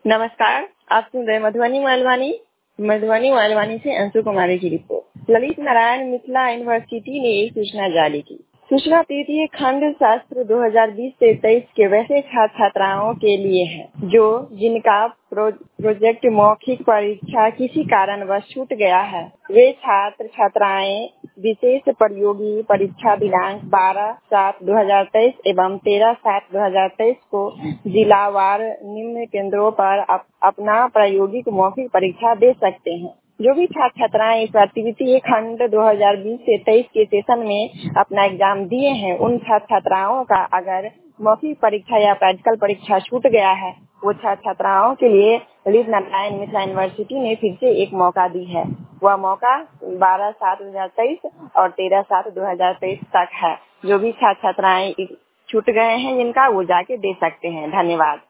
नमस्कार, आप सुन रहे मधुबनी मालवानी से अंशु कुमारी की रिपोर्ट। ललित नारायण मिथिला यूनिवर्सिटी ने एक सूचना जारी की। सूचना तृतीय खंड शास्त्र 2020 से 23 के वैसे छात्र छात्राओं के लिए है जिनका प्रोजेक्ट मौखिक परीक्षा किसी कारणवश छूट गया है। वे छात्र छात्राएं विशेष प्रतियोगी परीक्षा दिनांक 12/7/2023 एवं 13/7/2023 को जिलावार निम्न केंद्रों पर अपना प्रायोगिक मौखिक परीक्षा दे सकते हैं। जो भी छात्र छात्राएं इस बार तृतीय खंड 2020 से 23 के सेशन में अपना एग्जाम दिए हैं, उन छात्र छात्राओं का अगर मौखिक परीक्षा या प्रैक्टिकल परीक्षा छूट गया है, वो छात्र छात्राओं के लिए ललित नारायण मिथिला यूनिवर्सिटी ने फिर से एक मौका दी है। वह मौका 12/7/2023 और 13/7/2023 तक है। जो भी छात्र छात्राएं छूट गए हैं जिनका, वो जाके दे सकते हैं। धन्यवाद।